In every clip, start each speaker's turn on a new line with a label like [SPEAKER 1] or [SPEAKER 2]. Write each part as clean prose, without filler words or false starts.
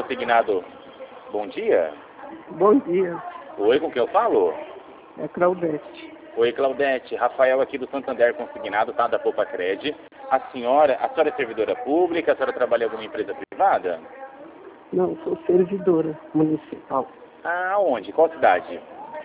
[SPEAKER 1] Consignado. Bom dia.
[SPEAKER 2] Bom dia.
[SPEAKER 1] Oi, com quem eu falo?
[SPEAKER 2] É Claudete.
[SPEAKER 1] Oi, Claudete. Rafael aqui do Santander Consignado, tá? Da Poupa-Cred. A senhora é servidora pública? A senhora trabalha em alguma empresa privada?
[SPEAKER 2] Não, sou servidora municipal.
[SPEAKER 1] Ah, onde? Qual cidade?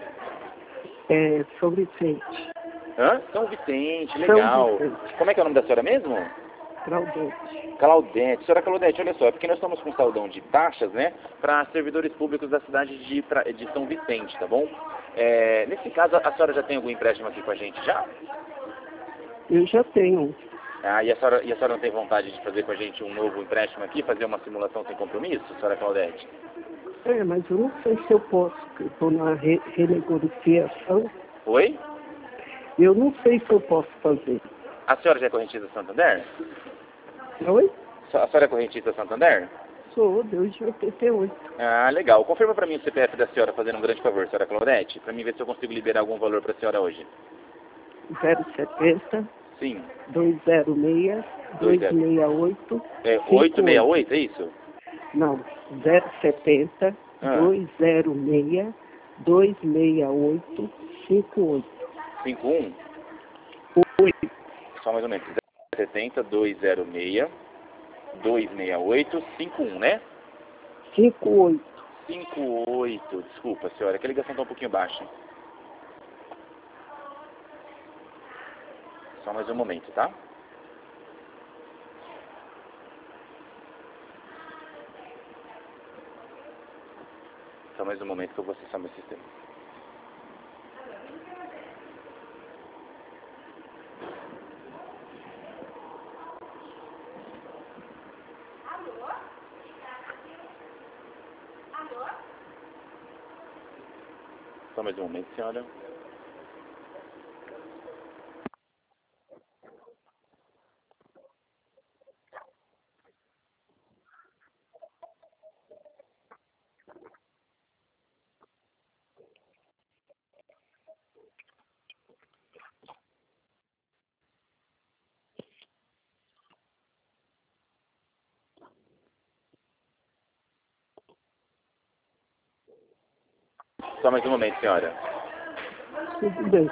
[SPEAKER 2] É São Vicente.
[SPEAKER 1] Hã? São Vicente, legal.
[SPEAKER 2] São Vicente.
[SPEAKER 1] Como é que é o nome da senhora mesmo?
[SPEAKER 2] Claudete.
[SPEAKER 1] Claudete. Senhora Claudete, olha só, é porque nós estamos com saldão de taxas, né, para servidores públicos da cidade de São Vicente, tá bom? Nesse caso, a senhora já tem algum empréstimo aqui com a gente já?
[SPEAKER 2] Eu já tenho.
[SPEAKER 1] Ah, e a senhora não tem vontade de fazer com a gente um novo empréstimo aqui, fazer uma simulação sem compromisso, senhora Claudete?
[SPEAKER 2] Mas eu não sei se eu posso, porque eu estou na renegociação.
[SPEAKER 1] Oi?
[SPEAKER 2] Eu não sei se eu posso fazer.
[SPEAKER 1] A senhora já é correntista Santander?
[SPEAKER 2] Oi?
[SPEAKER 1] A senhora é correntista Santander?
[SPEAKER 2] Sou, desde 88.
[SPEAKER 1] Ah, legal. Confirma para mim o CPF da senhora, fazendo um grande favor, senhora Claudete, para mim ver se eu consigo liberar algum valor para a senhora hoje.
[SPEAKER 2] 070
[SPEAKER 1] Sim.
[SPEAKER 2] 206 268
[SPEAKER 1] 868, é isso?
[SPEAKER 2] Não, 070 206 268 58.
[SPEAKER 1] 51?
[SPEAKER 2] 8.
[SPEAKER 1] Só mais ou menos. 070 206 268 51, né?
[SPEAKER 2] 58.
[SPEAKER 1] 58. Desculpa, senhora, que a ligação está um pouquinho baixa. Só mais um momento, tá? Só mais um momento que eu vou acessar meu sistema. Só mais um momento, senhora. Só mais um momento, senhora.
[SPEAKER 2] Tudo bem.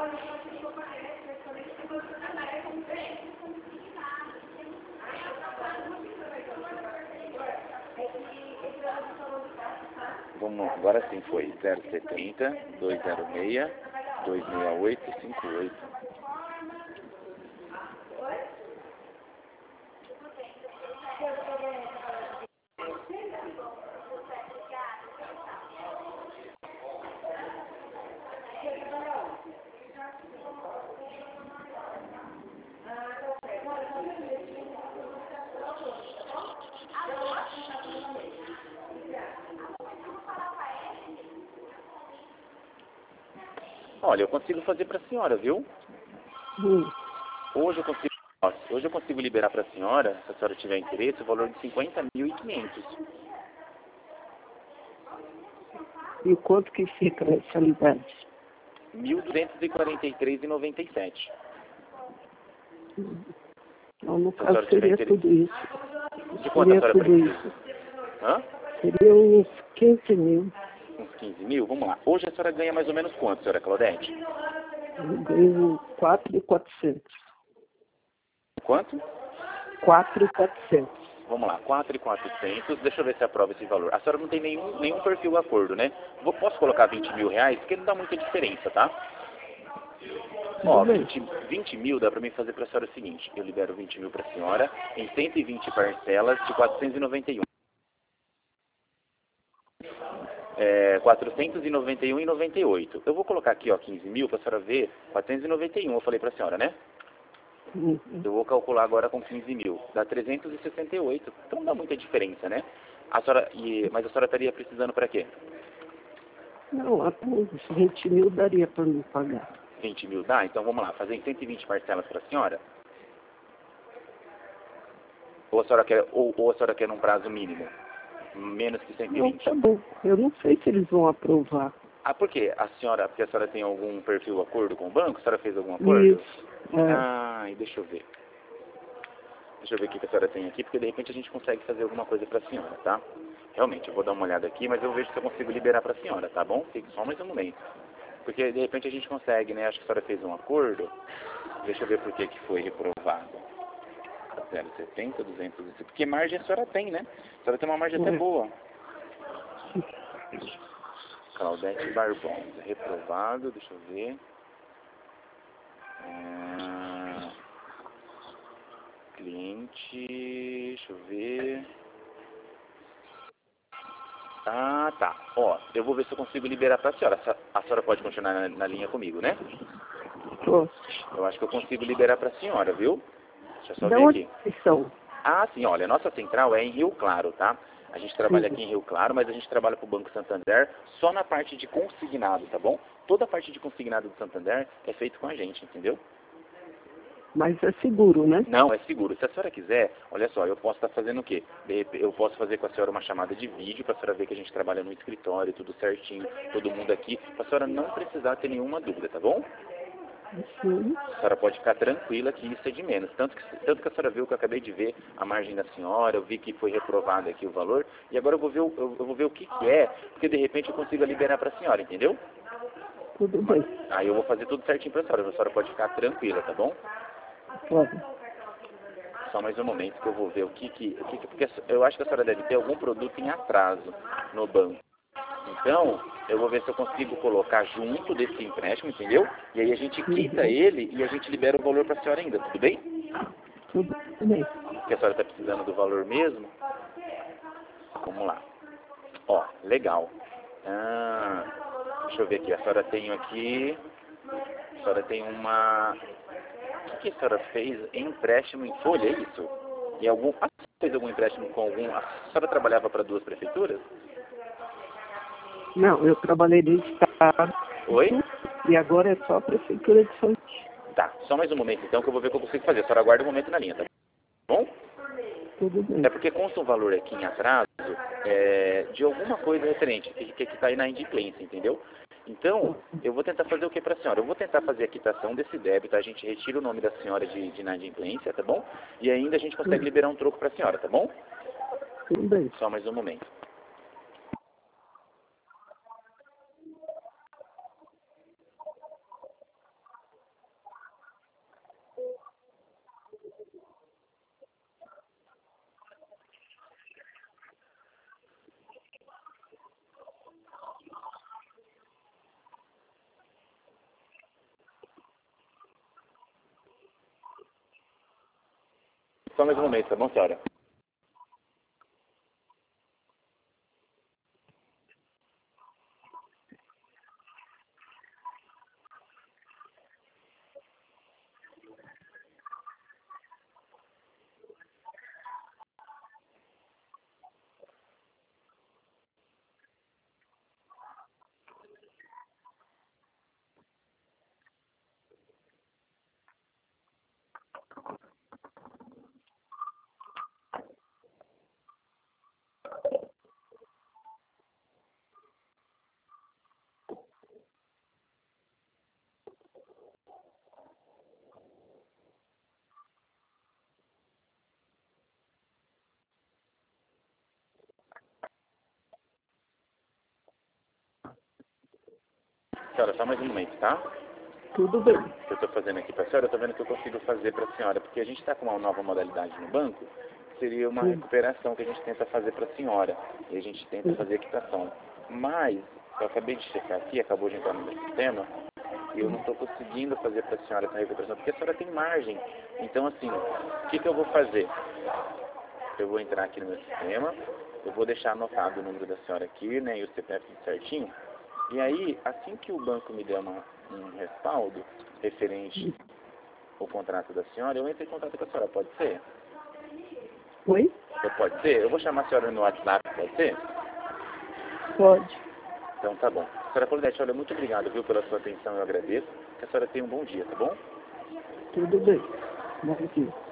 [SPEAKER 1] Vamos, agora sim foi 070 206 268 58. Olha, eu consigo fazer para a senhora, viu? Hoje eu consigo liberar para a senhora, se a senhora tiver interesse, o valor de 50.500.
[SPEAKER 2] E quanto que fica a mensalidade?
[SPEAKER 1] 1.243,97.
[SPEAKER 2] Então, no
[SPEAKER 1] Se a
[SPEAKER 2] caso,
[SPEAKER 1] senhora tiver
[SPEAKER 2] seria tudo
[SPEAKER 1] interesse.
[SPEAKER 2] isso.
[SPEAKER 1] De quanto a
[SPEAKER 2] Seria
[SPEAKER 1] senhora
[SPEAKER 2] tudo
[SPEAKER 1] precisa?
[SPEAKER 2] isso.
[SPEAKER 1] Hã?
[SPEAKER 2] Seria uns 15 mil.
[SPEAKER 1] Uns 15 mil? Vamos lá. Hoje a senhora ganha mais ou menos quanto, senhora Claudete?
[SPEAKER 2] Eu ganho 4.400.
[SPEAKER 1] Quanto?
[SPEAKER 2] 4.400.
[SPEAKER 1] Vamos lá, 4.400. Deixa eu ver se aprova esse valor. A senhora não tem nenhum perfil acordo, né? Posso colocar 20 mil reais? Porque não dá muita diferença, tá? Ó, 20 mil dá pra mim fazer pra senhora o seguinte. Eu libero 20 mil pra senhora em 120 parcelas de 491. 491,98. Eu vou colocar aqui, ó, 15 mil pra senhora ver. 491, eu falei pra senhora, né? Eu vou calcular agora com 15 mil. Dá 368. Então não dá muita diferença, né? Mas a senhora estaria precisando pra quê?
[SPEAKER 2] Não, até uns 20 mil daria para me pagar.
[SPEAKER 1] 20 mil dá? Então vamos lá, fazer em 120 parcelas pra senhora? Ou a senhora quer num prazo mínimo? Menos que 120?
[SPEAKER 2] Não, tá bom. Eu não sei se eles vão aprovar.
[SPEAKER 1] Ah, por quê? Porque a senhora tem algum perfil acordo com o banco? A senhora fez algum acordo?
[SPEAKER 2] Isso.
[SPEAKER 1] Ah, e deixa eu ver. Deixa eu ver o que a senhora tem aqui, porque de repente a gente consegue fazer alguma coisa para a senhora, tá? realmente, eu vou dar uma olhada aqui, mas eu vejo se eu consigo liberar para a senhora, tá bom? Fique só mais um momento. Porque, de repente, a gente consegue, né? Acho que a senhora fez um acordo. Deixa eu ver por que foi reprovado. 0,70, 200, porque margem a senhora tem, né? A senhora tem uma margem até boa. Claudete Barbosa, reprovado, deixa eu ver. Cliente, deixa eu ver. Ah, tá. Ó, eu vou ver se eu consigo liberar para a senhora. A senhora pode continuar na linha comigo, né?
[SPEAKER 2] Posso.
[SPEAKER 1] Eu acho que eu consigo liberar para a senhora, viu? Deixa eu só
[SPEAKER 2] Da
[SPEAKER 1] ver
[SPEAKER 2] onde
[SPEAKER 1] aqui.
[SPEAKER 2] vocês são?
[SPEAKER 1] Ah, sim, olha, a nossa central é em Rio Claro, tá? A gente trabalha aqui em Rio Claro, mas a gente trabalha para o Banco Santander só na parte de consignado, tá bom? Toda a parte de consignado do Santander é feito com a gente, entendeu?
[SPEAKER 2] Mas é seguro, né?
[SPEAKER 1] Não, é seguro. Se a senhora quiser, olha só, eu posso estar fazendo o quê? Eu posso fazer com a senhora uma chamada de vídeo para a senhora ver que a gente trabalha no escritório, tudo certinho, todo mundo aqui, para a senhora não precisar ter nenhuma dúvida, tá bom?
[SPEAKER 2] Sim.
[SPEAKER 1] A senhora pode ficar tranquila que isso é de menos. Tanto que a senhora viu que eu acabei de ver a margem da senhora, eu vi que foi reprovado aqui o valor, e agora eu vou ver, eu vou ver o que é, porque de repente eu consigo liberar para a senhora, entendeu?
[SPEAKER 2] Tudo bem.
[SPEAKER 1] Aí eu vou fazer tudo certinho para a senhora pode ficar tranquila, tá bom?
[SPEAKER 2] Pode.
[SPEAKER 1] Só mais um momento que eu vou ver porque eu acho que a senhora deve ter algum produto em atraso no banco. Então, eu vou ver se eu consigo colocar junto desse empréstimo, entendeu? E aí a gente quita ele e a gente libera o valor para a senhora ainda, tudo bem?
[SPEAKER 2] Tudo bem.
[SPEAKER 1] Porque a senhora está precisando do valor mesmo. Vamos lá. Ó, legal. Deixa eu ver aqui. A senhora tem aqui... A senhora tem uma... O que a senhora fez? Empréstimo em folha, é isso? E a senhora fez algum empréstimo com algum... A senhora trabalhava para 2 prefeituras?
[SPEAKER 2] Não, eu trabalhei no estado.
[SPEAKER 1] Oi?
[SPEAKER 2] E agora é só a prefeitura de São Paulo.
[SPEAKER 1] Tá, só mais um momento então que eu vou ver o que eu consigo fazer. A senhora aguarda um momento na linha, tá bom?
[SPEAKER 2] Tudo bem.
[SPEAKER 1] É porque consta um valor aqui em atraso de alguma coisa referente, que está aí na inadimplência, entendeu? Então, eu vou tentar fazer o que para a senhora? Eu vou tentar fazer a quitação desse débito, a gente retira o nome da senhora de inadimplência, tá bom? E ainda a gente consegue liberar um troco para a senhora, tá bom?
[SPEAKER 2] Tudo bem.
[SPEAKER 1] Só mais um momento. Só mais um momento, tá bom, senhora? Senhora, só mais um momento, tá?
[SPEAKER 2] Tudo bem.
[SPEAKER 1] Que eu estou fazendo aqui para a senhora, eu estou vendo o que eu consigo fazer para a senhora, porque a gente está com uma nova modalidade no banco, seria uma recuperação que a gente tenta fazer para a senhora, e a gente tenta fazer a quitação. Mas, eu acabei de checar aqui, acabou de entrar no meu sistema, e eu não estou conseguindo fazer para a senhora essa recuperação, porque a senhora tem margem. Então, assim, o que eu vou fazer? Eu vou entrar aqui no meu sistema, eu vou deixar anotado o número da senhora aqui, né, e o CPF tudo certinho, e aí, assim que o banco me der um respaldo referente ao contrato da senhora, eu entro em contato com a senhora, pode ser?
[SPEAKER 2] Oi?
[SPEAKER 1] Pode ser? Eu vou chamar a senhora no WhatsApp, pode ser?
[SPEAKER 2] Pode.
[SPEAKER 1] Então tá bom. Senhora Claudete, olha, muito obrigado, viu, pela sua atenção, eu agradeço. Que a senhora tenha um bom dia, tá bom?
[SPEAKER 2] Tudo bem. Bom dia.